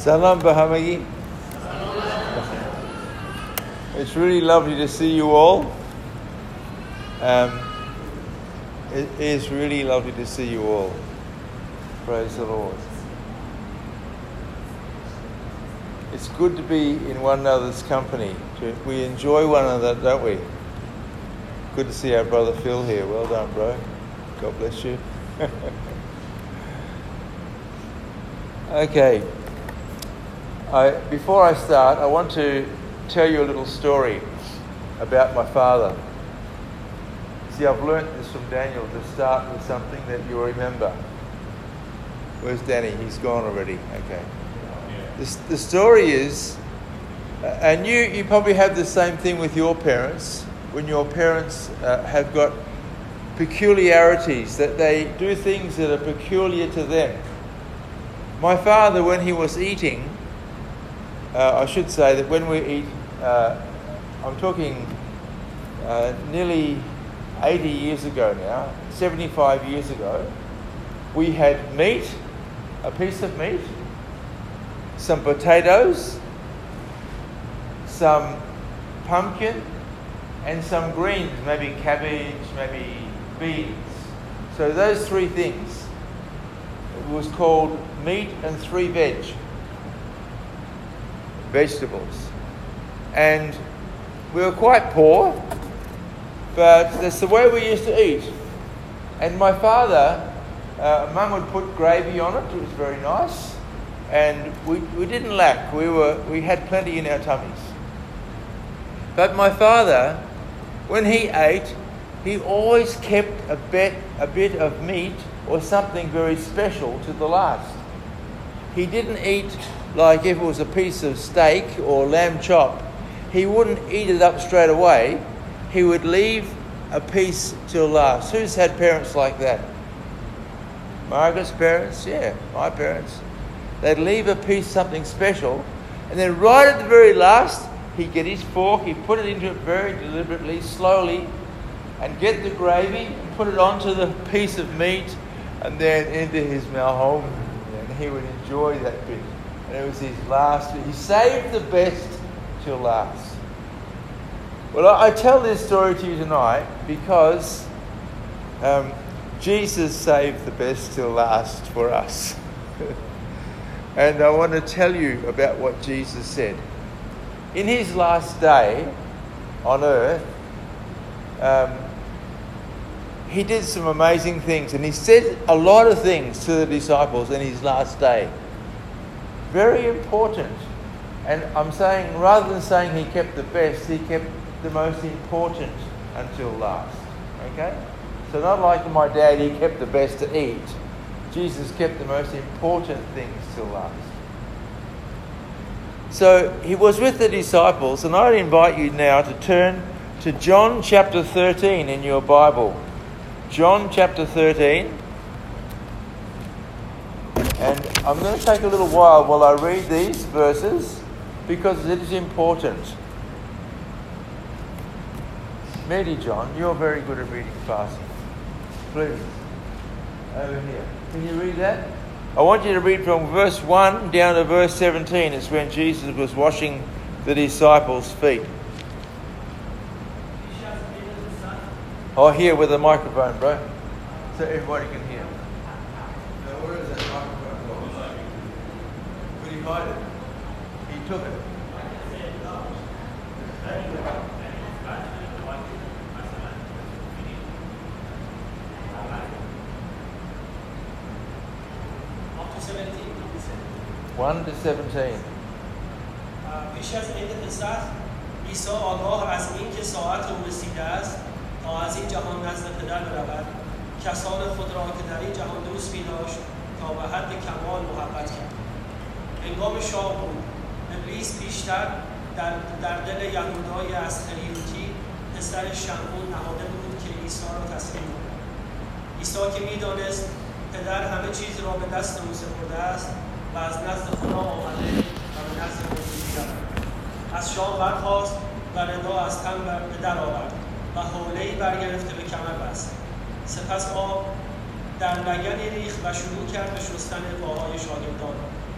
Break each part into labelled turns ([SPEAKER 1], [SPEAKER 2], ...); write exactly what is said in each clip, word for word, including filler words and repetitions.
[SPEAKER 1] Salam Bahamagi. It's really lovely to see you all. Um, it is really lovely to see you all. Praise the Lord. It's good to be in one another's company. We enjoy one another, don't we? Good to see our brother Phil here. Well done, bro. God bless you. Okay. I, before I start, I want to tell you a little story about my father. See, I've learnt this from Daniel, to start with something that you'll remember. Where's Danny? He's gone already. Okay. The, the story is, and you, you probably have the same thing with your parents, when your parents uh, have got peculiarities, that they do things that are peculiar to them. My father, when he was eating, uh, I should say that when we eat, uh, I'm talking uh, nearly eighty years ago now, seventy-five years ago, we had meat, a piece of meat, some potatoes, some pumpkin, and some greens, maybe cabbage, maybe beans. So those three things. It was called meat and three veg. Vegetables. And we were quite poor, but that's the way we used to eat. And my father, uh, Mum would put gravy on it. It was very nice. And we, we didn't lack. We were we had plenty in our tummies. But my father, when he ate, he always kept a bit a bit of meat or something very special to the last. He didn't eat like if it was a piece of steak or lamb chop. He wouldn't eat it up straight away. He would leave a piece till last. Who's had parents like that? Margaret's parents? Yeah, my parents. They'd leave a piece, something special, and then right at the very last, he'd get his fork, he'd put it into it very deliberately, slowly, and get the gravy and put it onto the piece of meat and then into his mouth, and he would enjoy that bit. And it was his last bit. He saved the best till last. Well, I tell this story to you tonight because um, Jesus saved the best till last for us. And I want to tell you about what Jesus said. In his last day on earth, um, he did some amazing things, and he said a lot of things to the disciples in his last day. Very important. And I'm saying, rather than saying he kept the best, he kept the most important until last. Okay? So not like my dad, he kept the best to eat. Jesus kept the most important things till last. So he was with the disciples, and I'd invite you now to turn to John chapter thirteen in your Bible. John chapter thirteen. And I'm going to take a little while while I read these verses because it is important. Mary John, you're very good at reading fast. Please. Over here. Can you read that? I want you to read from verse one down to verse seventeen. It's when Jesus was washing the disciples' feet. Oh, here with the microphone, bro. So everybody can hear. Now, where is that microphone gone? Where did he hide it? He took it. one to seventeen.
[SPEAKER 2] پیش از عید پسح عیسی آگاه از این که ساعت او رسیده است تا از این جهان نزد پدر برود کسان خود را که در این جهان دوست می‌داشت تا به حد کمال محبت کرد. هنگام شام بود ابلیس بیشتر در در دل یهودای اسخریوطی پسر شمعون نهاده بود که عیسی را تسلیم کند. عیسی که می‌دانست پدر همه چیز را به دست او سپرده است و از نزد خدا آمده و به نزد خود می‌رود. از شام برخاست و ردا از تن به در آورد و حوله‌ای برگرفته به کمر بست. سپس آب در لگنی ریخت و شروع کرد به شستن پاهای شاگردان و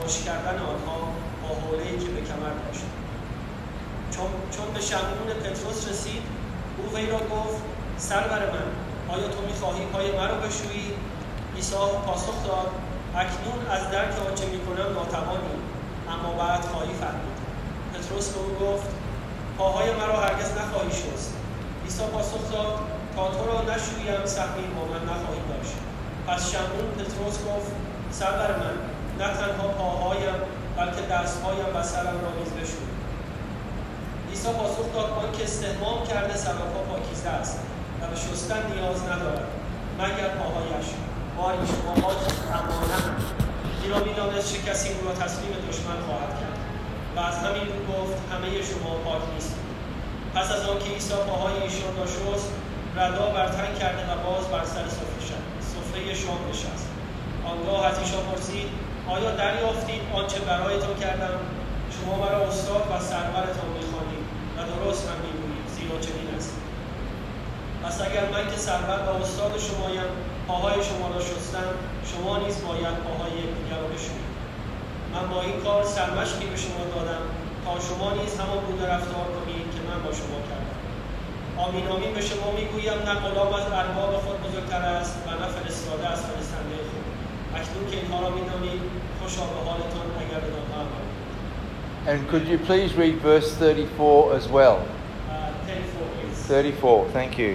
[SPEAKER 2] خشک کردن آنها با حوله‌ای که به کمر داشت. چون, چون به شمعون پتروس رسید، او وی را گفت: سرور من، آیا تو می‌خواهی پای مرا بشویی؟ عیسی پاسخ داد: اکنون از درک آنچه می‌کنم ناتوانی، اما بعد خواهی فهمید. پتروس به او گفت: پاهای مرا هرگز نخواهی شست. عیسی پاسخ داد: تا تو را نشویم سهمی با من نخواهی داشت. پس شمعون پتروس گفت: سرور من، نه تنها پاهایم بلکه دستهایم و سرم را نیز بشوی. عیسی پاسخ داد: آن که استحمام کرده سراپا پاکیزه است و به شستن نیاز ندارد مگر پاهایش. باری شما امانه‌اند، زیرا می‌دانست چه کسی او را تسلیم دشمن خواهد کرد و از همین رو گفت: همه شما پاک نیستید. پس از آن که عیسی پاهای ایشان را شست، ردا بر تن کرده و باز بر سر سفره شام نشست. آنگاه از ایشان پرسید: آیا دریافتید آنچه برایتان کردم؟ شما مرا استاد و سرورتان می‌خوانید و درست هم می‌گویید، زیرا چنین است. پس اگر من که سرور و استاد شمایم پاهای شما را شستم، شما نیز باید پاهای یکدیگر را بشویید. من با این کار سرمشقی به شما دادم تا شما نیز همان گونه رفتار کنید که من با شما کردم. آمین آمین به شما میگویم، نه غلام از ارباب خود بزرگتر است و نه فرستاده از فرستنده خود. اکنون که اینها را میدانید، خوشا به حالتان اگر بدانها عمل کنید.
[SPEAKER 1] And could you please read verse thirty-four as well?
[SPEAKER 2] Uh, thirty-four, please.
[SPEAKER 1] thirty-four, thank you.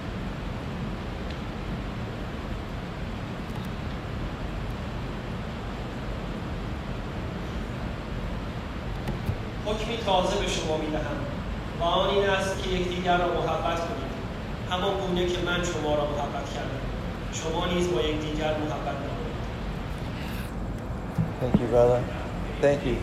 [SPEAKER 2] حکمی تازه به شما میدهم و آن این است که یکدیگر را محبت کنید، همان گونه که من شما را محبت کردم. شما نیز با یکدیگر محبت کنید.
[SPEAKER 1] Thank you, brother. Thank you.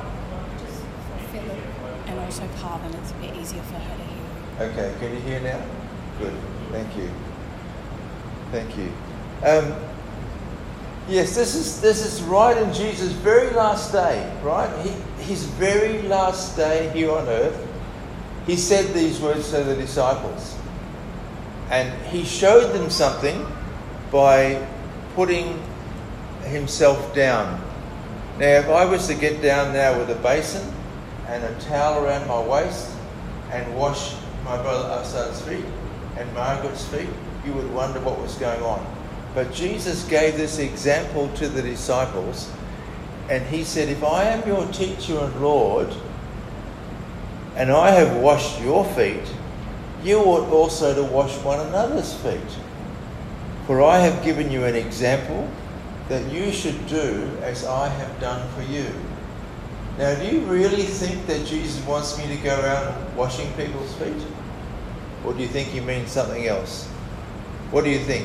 [SPEAKER 3] And also Carvin, it's a bit easier for her to hear.
[SPEAKER 1] Okay, can you hear now? Good. Thank you. Thank you. Um, yes, this is this is right in Jesus' very last day, right? He, his very last day here on earth, he said these words to the disciples. And he showed them something by putting himself down. Now, if I was to get down now with a basin and a towel around my waist and wash my brother Asad's feet and Margaret's feet, you would wonder what was going on. But Jesus gave this example to the disciples, and he said, if I am your teacher and Lord, and I have washed your feet, you ought also to wash one another's feet. For I have given you an example that you should do as I have done for you. Now, do you really think that Jesus wants me to go around washing people's feet? Or do you think he means something else? What do you think?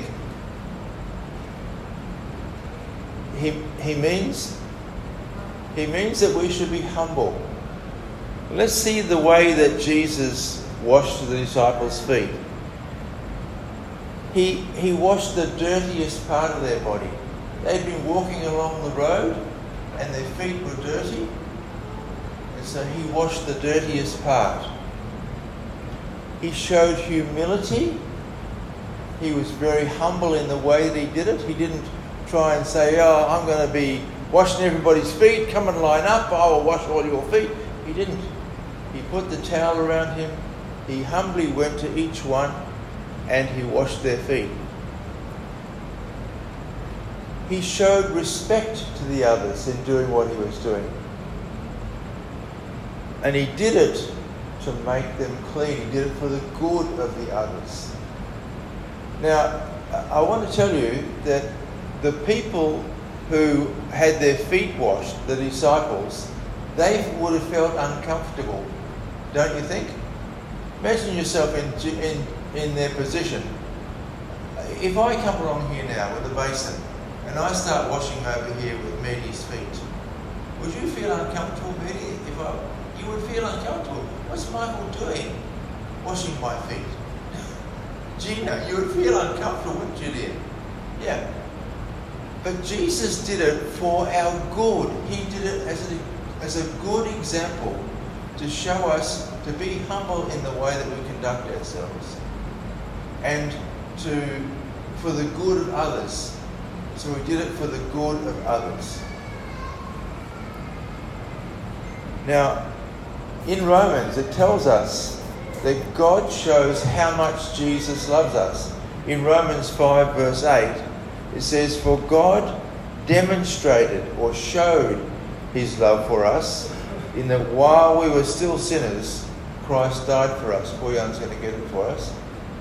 [SPEAKER 1] He, he means he means that we should be humble. Let's see the way that Jesus washed the disciples' feet. He, he washed the dirtiest part of their body. They'd been walking along the road and their feet were dirty. And so he washed the dirtiest part. He showed humility. He was very humble in the way that he did it. He didn't try and say, oh, I'm going to be washing everybody's feet. Come and line up. I will wash all your feet. He didn't. He put the towel around him. He humbly went to each one and he washed their feet. He showed respect to the others in doing what he was doing. And he did it to make them clean. He did it for the good of the others. Now, I want to tell you that the people who had their feet washed, the disciples, they would have felt uncomfortable, don't you think? Imagine yourself in, in, in their position. If I come along here now with a basin and I start washing over here with Medi's feet, would you feel uncomfortable, Medi? If I, you would feel uncomfortable. What's Michael doing? Washing my feet. Gina, you would feel uncomfortable, wouldn't you, dear? Yeah. But Jesus did it for our good. He did it as a, as a good example to show us to be humble in the way that we conduct ourselves and to for the good of others. So we did it for the good of others. Now, in Romans, it tells us that God shows how much Jesus loves us. In Romans five verse eight, it says, "For God demonstrated or showed his love for us in that while we were still sinners, Christ died for us." Boyan's going to get it for us.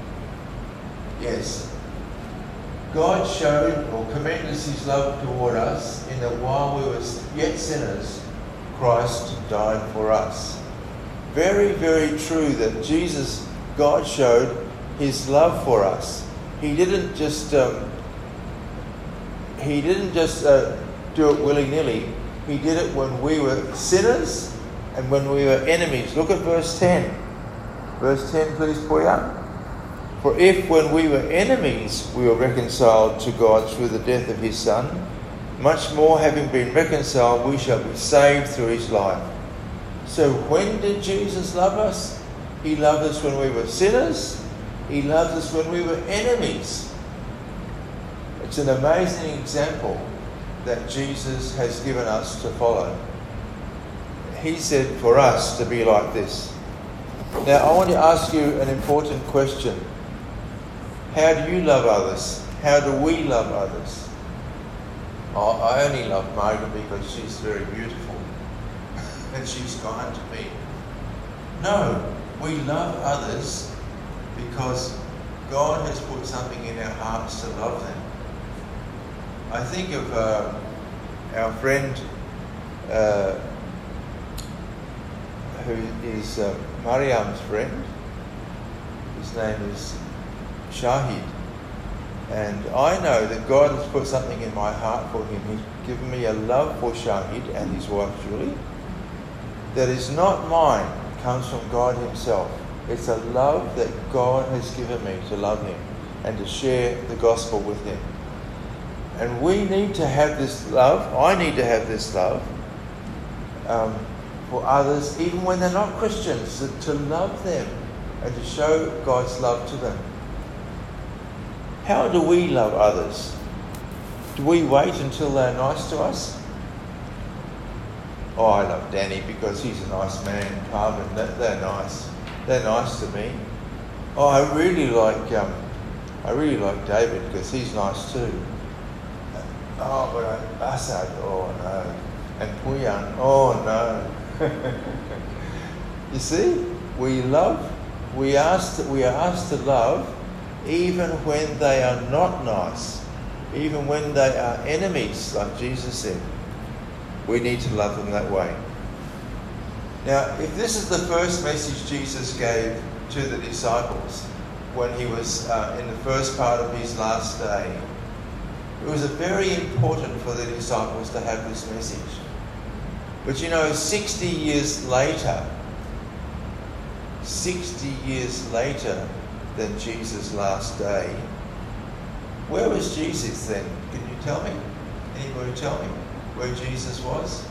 [SPEAKER 1] Yes. God showed or commended his love toward us in that while we were yet sinners, Christ died for us. Very, very true that Jesus, God showed his love for us. He didn't just um, he didn't just uh, do it willy-nilly. He did it when we were sinners and when we were enemies. Look at verse ten. Verse ten, please, Boyan. "For if when we were enemies we were reconciled to God through the death of his Son, much more having been reconciled we shall be saved through his life." So when did Jesus love us? He loved us when we were sinners. He loved us when we were enemies. It's an amazing example that Jesus has given us to follow. He said for us to be like this. Now I want to ask you an important question. How do you love others? How do we love others? Oh, I only love Margaret because she's very beautiful and she's kind to me. No, we love others because God has put something in our hearts to love them. I think of uh, our friend uh, who is uh, Mariam's friend. His name is Shahid. And I know that God has put something in my heart for him. He's given me a love for Shahid and his wife Julie that is not mine. It comes from God himself. It's a love that God has given me to love him and to share the gospel with him. And we need to have this love. I need to have this love um, for others, even when they're not Christians, to, to love them and to show God's love to them. How do we love others? Do we wait until they're nice to us? Oh, I love Danny because he's a nice man. Carmen, they're, they're nice. They're nice to me. Oh, I really like um, I really like David because he's nice too. Oh, but I, Asad, oh no. And Puyan, oh no. You see, we love, we asked, we are asked to love even when they are not nice, even when they are enemies, like Jesus said. We need to love them that way. Now, if this is the first message Jesus gave to the disciples when he was uh, in the first part of his last day, it was very important for the disciples to have this message. But you know, sixty years later, sixty years later than Jesus' last day, where was Jesus then? Can you tell me? Anybody tell me where Jesus was?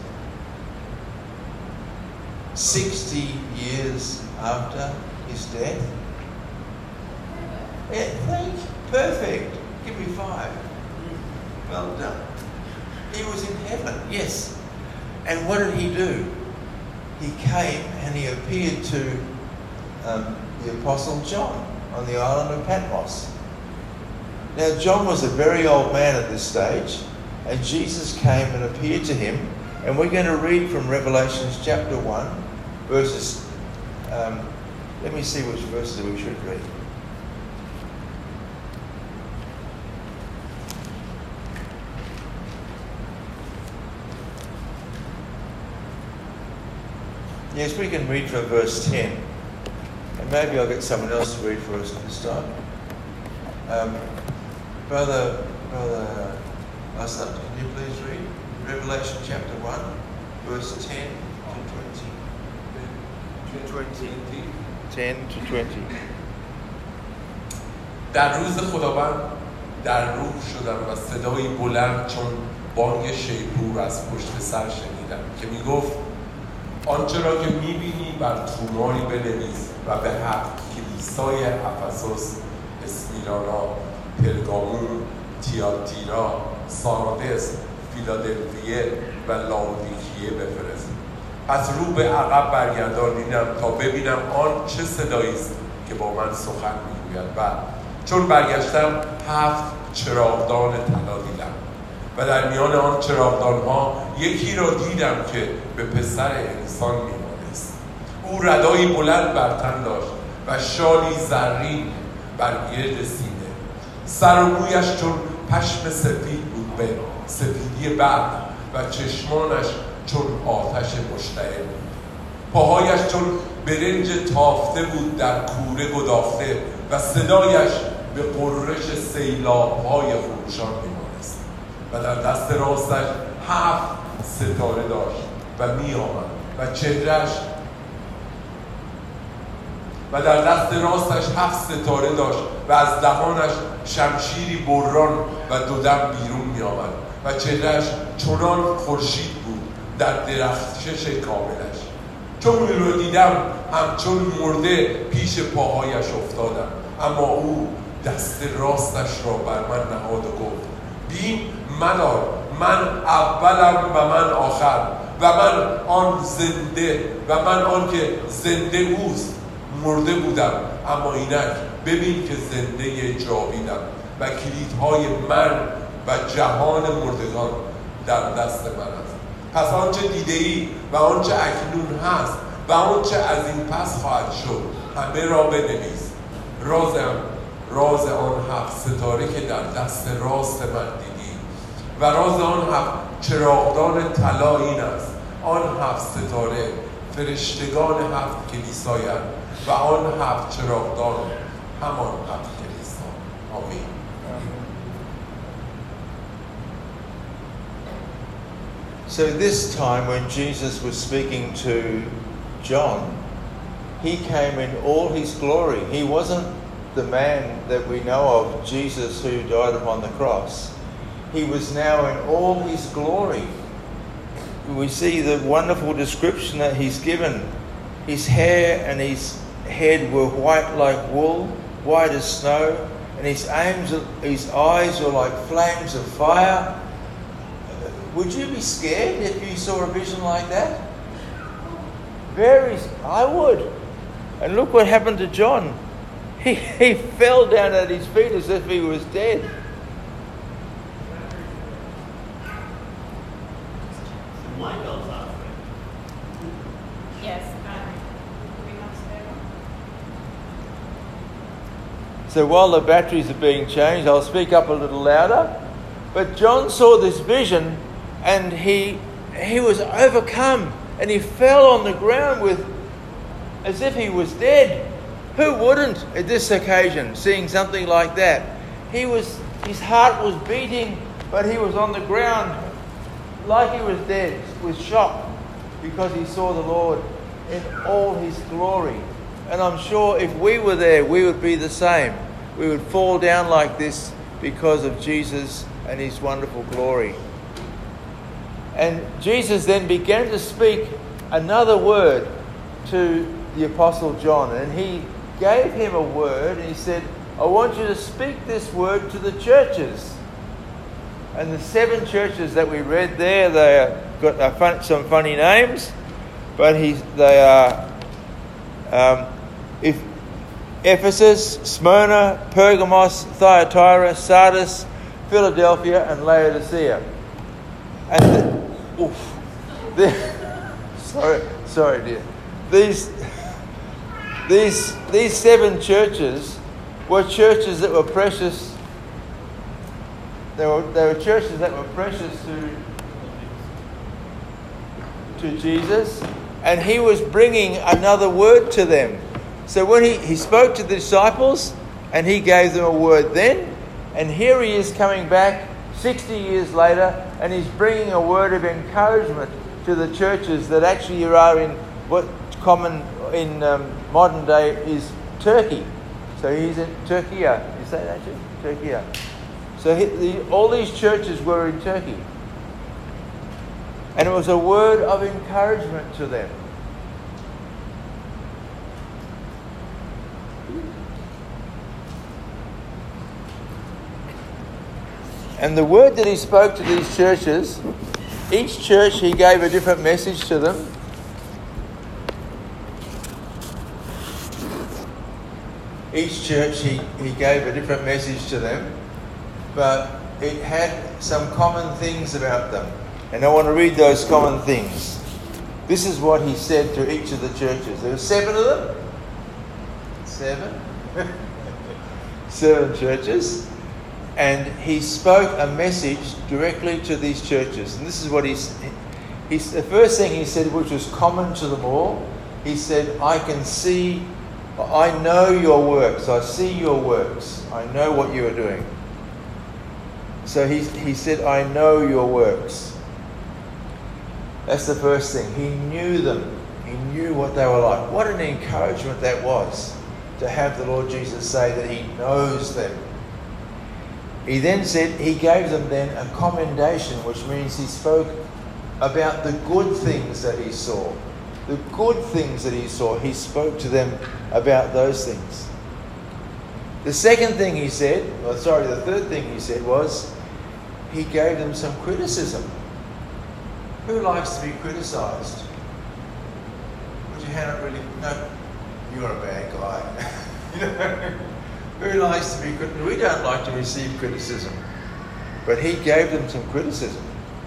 [SPEAKER 1] sixty years after his death? Yeah, thank you. Perfect. Give me five. Well done. He was in heaven, yes. And what did he do? He came and he appeared to um, the Apostle John on the island of Patmos. Now, John was a very old man at this stage, and Jesus came and appeared to him. And we're going to read from Revelation chapter one, verses, um, let me see which verses we should read. Yes, we can read from verse ten. And maybe I'll get someone else to read for us this time. Um, Brother, Brother Asad, can you please read Revelation chapter one, verse ten to twenty. ten to twenty.
[SPEAKER 4] در روز خداوند در روح شدم و صدایی بلند چون بانگ شیپور از پشت سر شنیدم که می گفت آنچه را که می بینی بر توماری بنویس و به حق کلیسای افسوس، اسمیرانا، پرگامون، تیاتیرا، ساردس، فیلادلفیه و لاودیکیه بفرست. پس رو به عقب برگردانیدم تا ببینم آن چه صدایی است که با من سخن میگوید. و چون برگشتم هفت چراغدان طلا دیدم و در میان آن چراغدان‌ها یکی را دیدم که به پسر انسان میمانست. او ردایی بلند بر تن داشت و شالی زرین بر گرد سینه. سر و مویش چون پشم سفید بود به سفیدی برق و چشمانش چون آتش مشتعل بود. پاهایش چون برنج تافته بود در کوره گداخته و صدایش به قررش سیلاب‌های خروشان میمانست. و در دست راستش هفت ستاره داشت و می آمد و چهرهش و در دست راستش هفت ستاره داشت و از دهانش شمشیری بران و دو دم بیرون می آمد و چهرهش چنان خورشید بود در درخشش کاملش. چون او رو دیدم همچون مرده پیش پاهایش افتادم، اما او دست راستش را بر من نهاد و گفت بین مدار، من اولم و من آخر و من آن زنده و من آن که زنده اوست. مرده بودم اما اینک ببین که زنده جاویدم و کلیدهای من و جهان مردگان در دست من است. پس آنچه دیده ای و آنچه اکنون هست و آنچه از این پس خواهد شد همه را بنویس. رازم راز آن هفت ستاره که در دست راست من دیدی و راز آن هفت چراغدان طلا این است: آن هفت ستاره فرشتگان هفت کلیسایند و آن هفت چراغدان همان هفت کلیسا. آمین.
[SPEAKER 1] So this time when Jesus was speaking to John, he came in all his glory. He wasn't the man that we know of, Jesus who died upon the cross. He was now in all his glory. We see the wonderful description that he's given. His hair and his head were white like wool, white as snow, and his, aims, his eyes were like flames of fire. Would you be scared if you saw a vision like that? Very, I would. And look what happened to John. He, he fell down at his feet as if he was dead.
[SPEAKER 3] Yes.
[SPEAKER 1] So while the batteries are being changed, I'll speak up a little louder. But John saw this vision and he he was overcome and he fell on the ground with as if he was dead. Who wouldn't at this occasion, seeing something like that? He was his heart was beating, but he was on the ground like he was dead, with shock, because he saw the Lord in all his glory. And I'm sure if we were there, we would be the same. We would fall down like this because of Jesus and his wonderful glory. And Jesus then began to speak another word to the Apostle John, and he gave him a word and he said, I want you to speak this word to the churches. And the seven churches that we read there, they have got uh, fun, some funny names, but he's, they are um, if Ephesus, Smyrna, Pergamos, Thyatira, Sardis, Philadelphia and Laodicea. And the, oof, the, sorry, sorry dear. These, these, these seven churches were churches that were precious. They were, they were churches that were precious to, to Jesus, and he was bringing another word to them. So when he, he spoke to the disciples and he gave them a word then, and here he is coming back sixty years later and he's bringing a word of encouragement to the churches that actually are in what common in um, modern day is Turkey. So he's in Turkey. You say that, Jim? Turkey. So he, the, all these churches were in Turkey. And it was a word of encouragement to them. And the word that he spoke to these churches, each church he gave a different message to them. each church he, he gave a different message to them, but it had some common things about them. And I want to read those common things. This is what he said to each of the churches. There were seven of them. Seven? Seven churches. And he spoke a message directly to these churches. And this is what he's, he's... The first thing he said, which was common to them all, he said, I can see... I know your works. I see your works. I know what you are doing. So he, he said, I know your works. That's the first thing. He knew them. He knew what they were like. What an encouragement that was, to have the Lord Jesus say that he knows them. He then said, he gave them then a commendation, which means he spoke about the good things that he saw. The good things that he saw, he spoke to them about those things. The second thing he said, or sorry, the third thing he said was, he gave them some criticism. Who likes to be criticised? Put your hand up really. No, you're a bad guy. You know, who likes to be criticised? We don't like to receive criticism. But he gave them some criticism.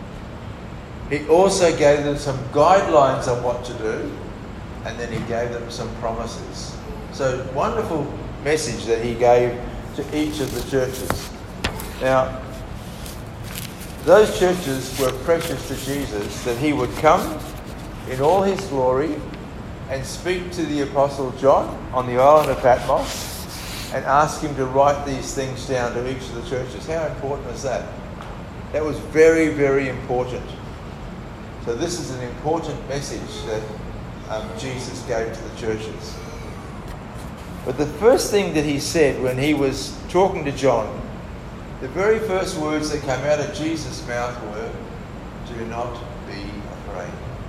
[SPEAKER 1] He also gave them some guidelines on what to do, and then he gave them some promises. So, wonderful message that he gave to each of the churches. Now, those churches were precious to Jesus, that he would come in all his glory and speak to the Apostle John on the island of Patmos and ask him to write these things down to each of the churches. How important is that? That was very, very important. So this is an important message that um, Jesus gave to the churches. But the first thing that he said when he was talking to John, the very first words that came out of Jesus' mouth were, do not be afraid.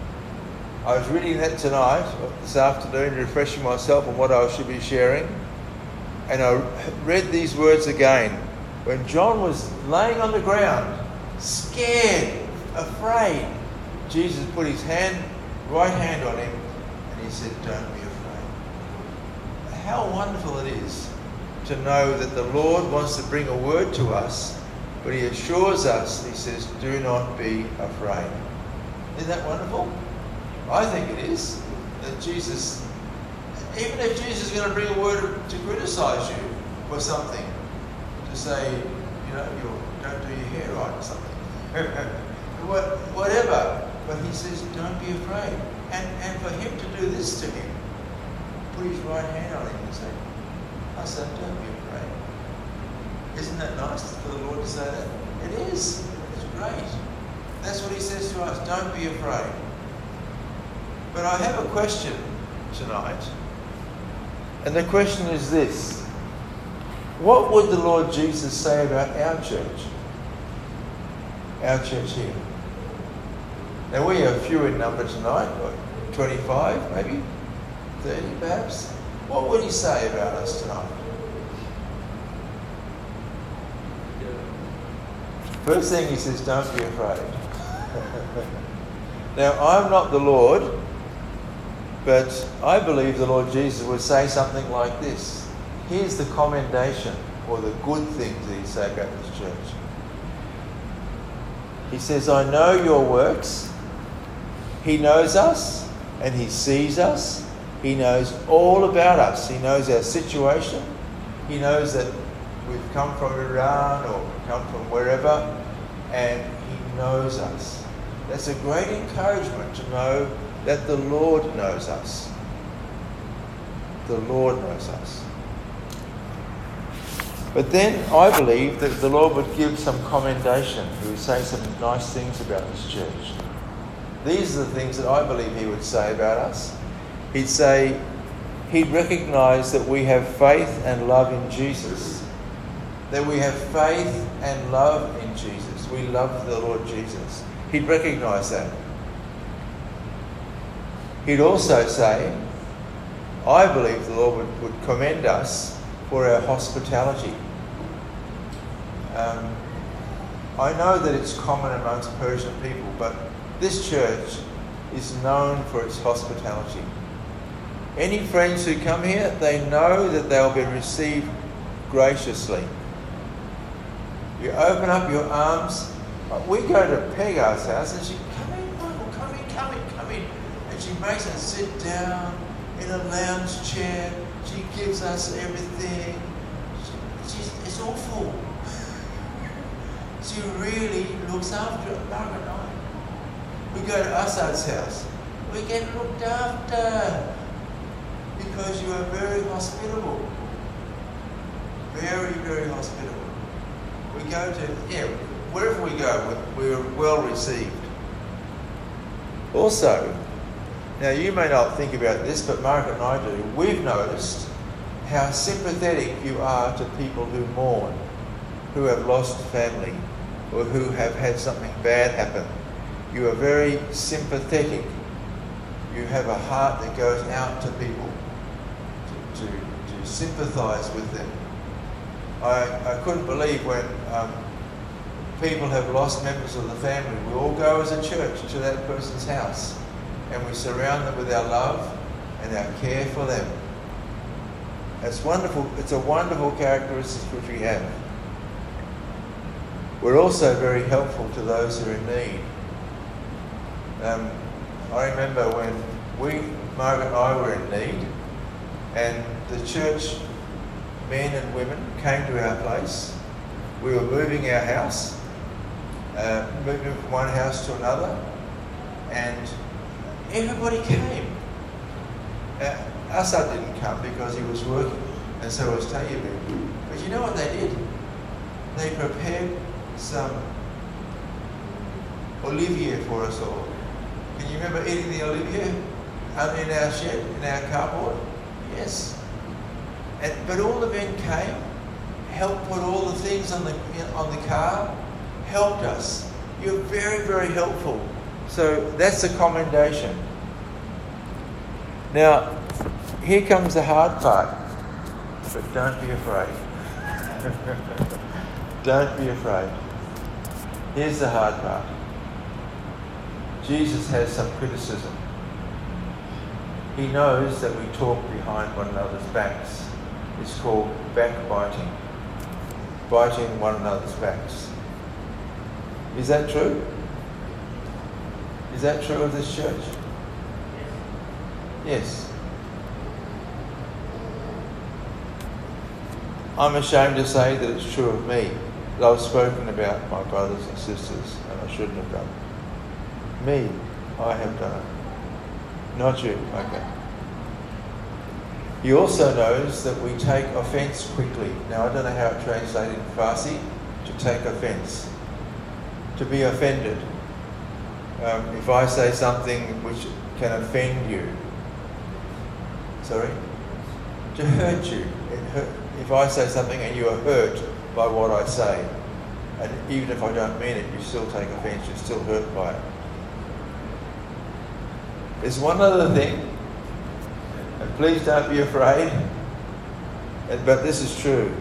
[SPEAKER 1] I was reading that tonight, this afternoon, refreshing myself on what I should be sharing. And I read these words again. When John was laying on the ground, scared, afraid, Jesus put his hand, right hand on him, and he said, don't be afraid. How wonderful it is to know that the Lord wants to bring a word to us, but he assures us, he says, do not be afraid. Isn't that wonderful? I think it is. That Jesus, even if Jesus is going to bring a word to criticize you for something, to say, you know, you don't do your hair right or something, what, whatever, but he says, don't be afraid. And, and for him to do this to him, put his right hand on him and say, I said, don't be afraid. Isn't that nice for the Lord to say that? It is. It's great. That's what he says to us. Don't be afraid. But I have a question tonight. And the question is this. What would the Lord Jesus say about our church? Our church here. Now we are few in number tonight, like twenty-five maybe, thirty perhaps. What would he say about us tonight? First thing he says, don't be afraid. Now, I'm not the Lord, but I believe the Lord Jesus would say something like this. Here's the commendation, or the good things that he'd say about this church. He says, I know your works. He knows us, and he sees us. He knows all about us. He knows our situation. He knows that we've come from Iran or come from wherever, and he knows us. That's a great encouragement to know that the Lord knows us. The Lord knows us. But then I believe that the Lord would give some commendation. He would say some nice things about this church. These are the things that I believe he would say about us. He'd say, he'd recognise that we have faith and love in Jesus. That we have faith and love in Jesus. We love the Lord Jesus. He'd recognise that. He'd also say, I believe the Lord would, would commend us for our hospitality. Um, I know that it's common amongst Persian people, but this church is known for its hospitality. Any friends who come here, they know that they'll be received graciously. You open up your arms. We go to Peg's house and she, come in, Michael, come in, come in, come in. And she makes us sit down in a lounge chair. She gives us everything. She, she's, it's awful. She really looks after it. Margaret and I. We go to Assad's house. We get looked after because you are very hospitable. Very, very hospitable. We go to, yeah, wherever we go, we're well received. Also, now you may not think about this, but Margaret and I do. We've noticed how sympathetic you are to people who mourn, who have lost family, or who have had something bad happen. You are very sympathetic. You have a heart that goes out to people to, to, to sympathise with them. I, I couldn't believe when um, people have lost members of the family. We all go as a church to that person's house and we surround them with our love and our care for them. It's wonderful. It's a wonderful characteristic which we have. We're also very helpful to those who are in need. Um, I remember when we, Margaret and I, were in need, and the church men and women came to our place. We were moving our house, uh, moving from one house to another, and everybody came. Uh, Assad didn't come because he was working, and so was Tayyip. But you know what they did? They prepared some Olivier for us all. Can you remember eating the Olivier out in our shed, in our carport? Yes. And, but all the men came, helped put all the things on the on the car, helped us. You're very, very helpful. So that's a commendation. Now, here comes the hard part. But don't be afraid. Don't be afraid. Here's the hard part. Jesus has some criticism. He knows that we talk behind one another's backs. It's called backbiting. Biting one another's backs. Is that true? Is that true of this church? Yes. I'm ashamed to say that it's true of me. That I've spoken about my brothers and sisters, and I shouldn't have done it. Me, I have done it. Not you, okay. He also knows that we take offence quickly. Now, I don't know how it translated in Farsi, to take offence. To be offended. Um, if I say something which can offend you, sorry? To hurt you. It hurt. If I say something and you are hurt by what I say, and even if I don't mean it, you still take offence, you're still hurt by it. There's one other thing, and please don't be afraid, but this is true.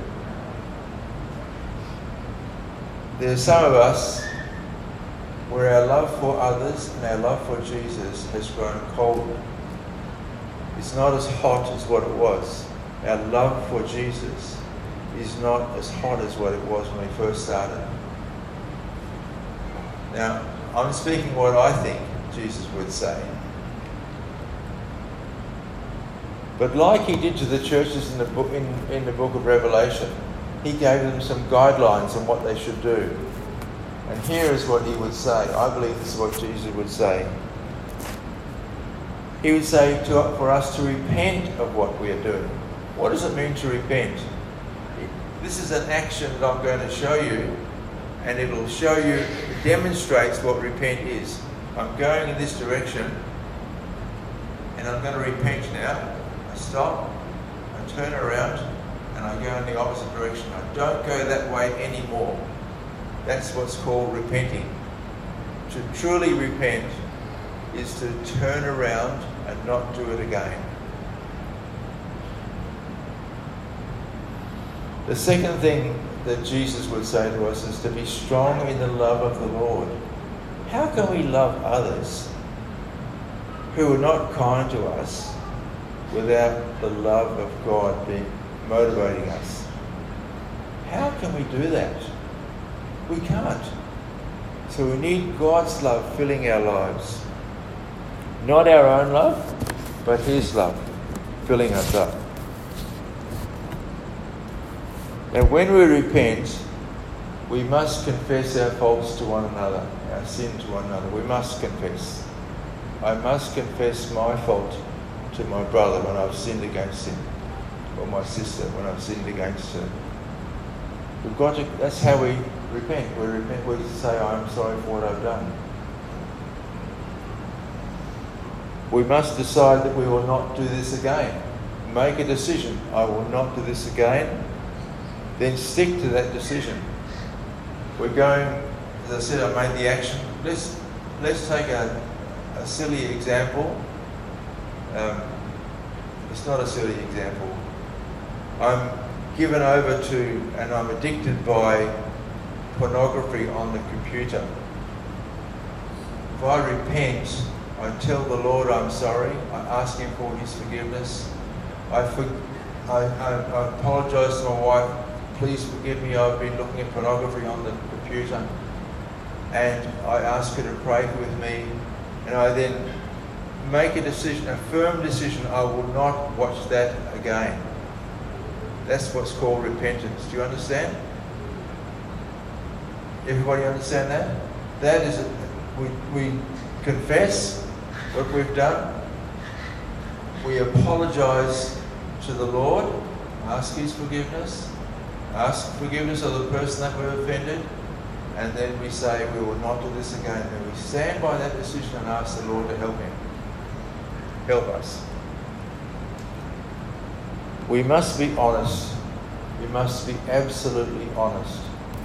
[SPEAKER 1] There's some of us where our love for others and our love for Jesus has grown cold. It's not as hot as what it was. Our love for Jesus is not as hot as what it was when we first started. Now, I'm speaking what I think Jesus would say. But like he did to the churches in the book, in, in the book of Revelation, he gave them some guidelines on what they should do. And here is what he would say. I believe this is what Jesus would say. He would say to, for us to repent of what we are doing. What does it mean to repent? This is an action that I'm going to show you, and it'll show you, it demonstrates what repent is. I'm going in this direction, and I'm going to repent now. I stop, I turn around, and I go in the opposite direction. I don't go that way anymore. That's what's called repenting. To truly repent is to turn around and not do it again. The second thing that Jesus would say to us is to be strong in the love of the Lord. How can we love others who are not kind to us, without the love of God being motivating us. How can we do that? We can't. So we need God's love filling our lives. Not our own love, but His love filling us up. And when we repent, we must confess our faults to one another, our sin to one another. We must confess. I must confess my fault to my brother when I've sinned against him, or my sister when I've sinned against her. We've got to, that's how we repent. We repent, we say, I'm sorry for what I've done. We must decide that we will not do this again. Make a decision. I will not do this again. Then stick to that decision. We're going, as I said, I made the action. Let's, let's take a, a silly example. Um, it's not a silly example. I'm given over to and I'm addicted by pornography on the computer. If I repent, I tell the Lord I'm sorry, I ask Him for His forgiveness. I, for, I, I, I apologise to my wife, please forgive me, I've been looking at pornography on the computer. And I ask her to pray with me, and I then make a decision, a firm decision, I will not watch that again. That's what's called repentance. Do you understand? Everybody understand that? That is, a, we, we confess what we've done. We apologise to the Lord, ask His forgiveness, ask forgiveness of the person that we've offended, and then we say we will not do this again. And we stand by that decision and ask the Lord to help him. Help us. We must be honest. We must be absolutely honest.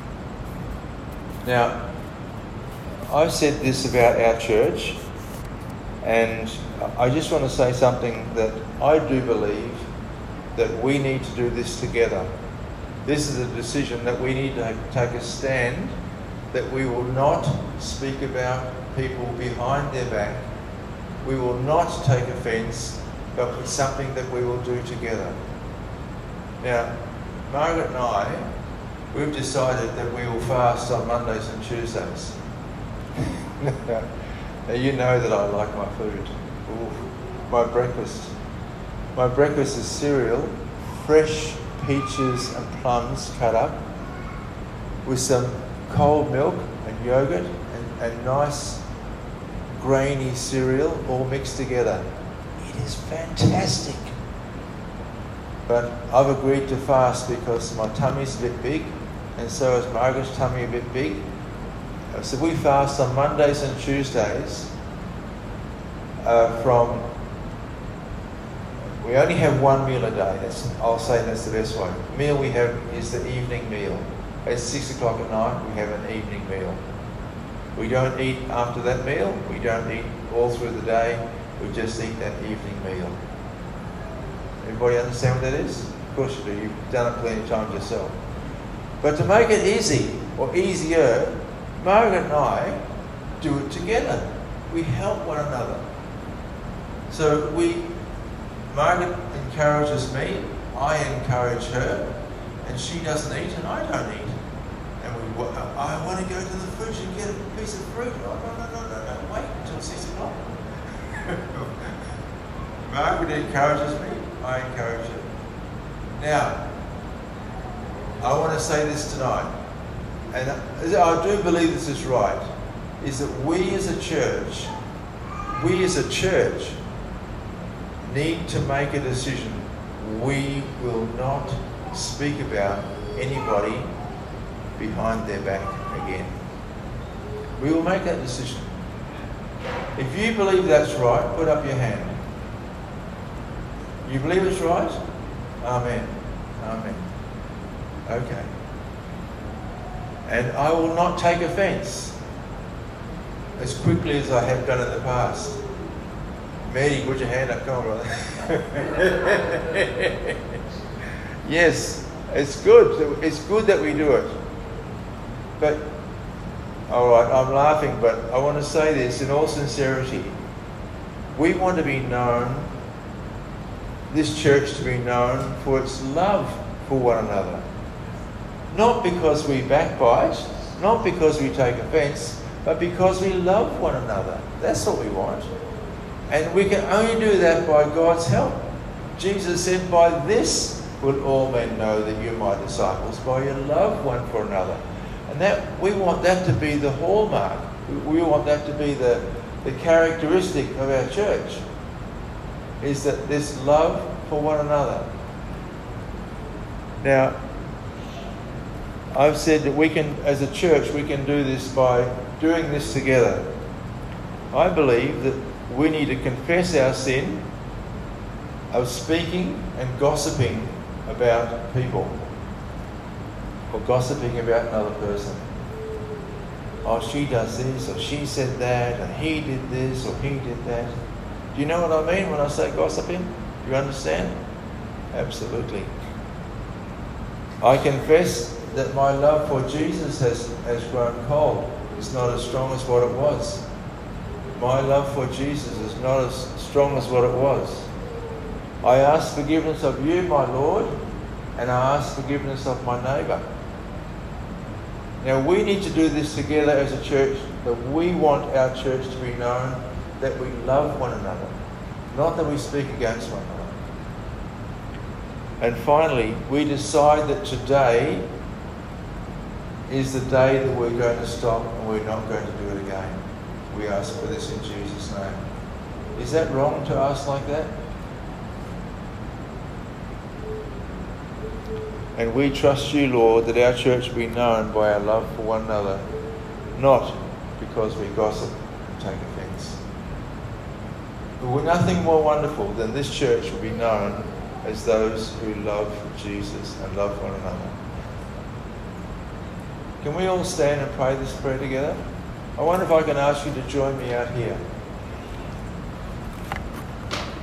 [SPEAKER 1] Now, I've said this about our church, and I just want to say something that I do believe that we need to do this together. This is a decision that we need to take a stand, that we will not speak about people behind their back. We will not take offence, but it's something that we will do together. Now, Margaret and I, we've decided that we will fast on Mondays and Tuesdays. Now, you know that I like my food. Ooh, my breakfast. My breakfast is cereal, fresh peaches and plums cut up, with some cold milk and yogurt and, and nice grainy cereal all mixed together. It is fantastic. But I've agreed to fast because my tummy's a bit big, and so is Margaret's tummy a bit big. So we fast on Mondays and Tuesdays uh, from, we only have one meal a day. That's, I'll say that's the best way. The meal we have is the evening meal. At six o'clock at night, we have an evening meal. We don't eat after that meal. We don't eat all through the day. We just eat that evening meal. Everybody understand what that is? Of course you do. You've done it plenty of times yourself. But to make it easy, or easier, Margaret and I do it together. We help one another. So we, Margaret encourages me, I encourage her, and she doesn't eat and I don't eat. And we, I want to go to the fridge and get a piece of fruit. Oh, no, no, no, no, no, wait until six o'clock. Margaret encourages me, I encourage her. Now, I want to say this tonight, and I do believe this is right, is that we as a church, we as a church need to make a decision. We will not speak about anybody behind their back again. We will make that decision. If you believe that's right, put up your hand. You believe it's right? Amen. Amen. Okay. And I will not take offence as quickly as I have done in the past. Maddie, put your hand up. Come on, brother. Yes, it's good. It's good that we do it. But, all right, I'm laughing, but I want to say this in all sincerity. We want to be known this church to be known for its love for one another. Not because we backbite, not because we take offence, but because we love one another. That's what we want. And we can only do that by God's help. Jesus said, by this will all men know that you're my disciples, by your love one for another. And that we want that to be the hallmark. We want that to be the, the characteristic of our church, is that this love for one another. Now, I've said that we can, as a church, we can do this by doing this together. I believe that we need to confess our sin of speaking and gossiping about people, or gossiping about another person. Oh, she does this, or she said that, and he did this, or he did that. Do you know what I mean when I say gossiping? Do you understand? Absolutely. I confess that my love for Jesus has, has grown cold. It's not as strong as what it was. My love for Jesus is not as strong as what it was. I ask forgiveness of you, my Lord, and I ask forgiveness of my neighbour. Now, we need to do this together as a church, that we want our church to be known that we love one another, not that we speak against one another. And finally, we decide that today is the day that we're going to stop and we're not going to do it again. We ask for this in Jesus' name. Is that wrong to ask like that? And we trust you, Lord, that our church will be known by our love for one another, not because we gossip and take offence. But we're nothing more wonderful than this church will be known as those who love Jesus and love one another. Can we all stand and pray this prayer together? I wonder if I can ask you to join me out here.